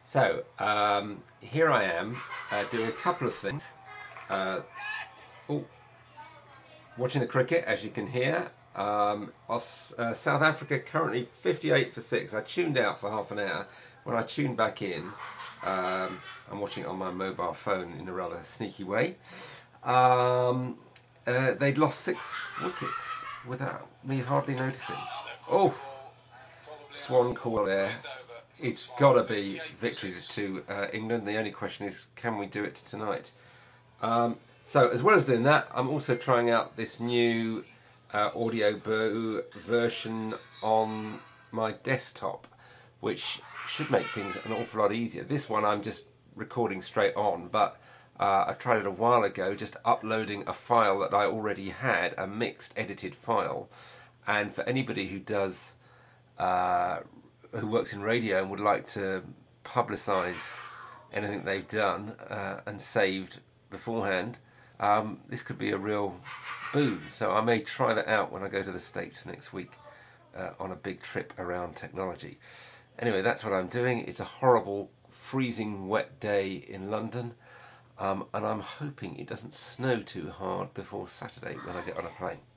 So here I am doing a couple of things. Oh, watching the cricket, as you can hear. South Africa currently 58 for 6. I tuned out for half an hour. When I tuned back in, I'm watching it on my mobile phone in a rather sneaky way. They'd lost 6 wickets without me hardly noticing. Oh, swan call there. It's got to be victory to England. The only question is, can we do it tonight? So as well as doing that, I'm also trying out this new Audioboo version on my desktop, which should make things an awful lot easier. This one I'm just recording straight on, but I tried it a while ago, just uploading a file that I already had, a mixed edited file. And for anybody who does who works in radio and would like to publicise anything they've done and saved beforehand, this could be a real boon. So I may try that out when I go to the States next week on a big trip around technology. Anyway, that's what I'm doing. It's a horrible, freezing wet day in London, and I'm hoping it doesn't snow too hard before Saturday when I get on a plane.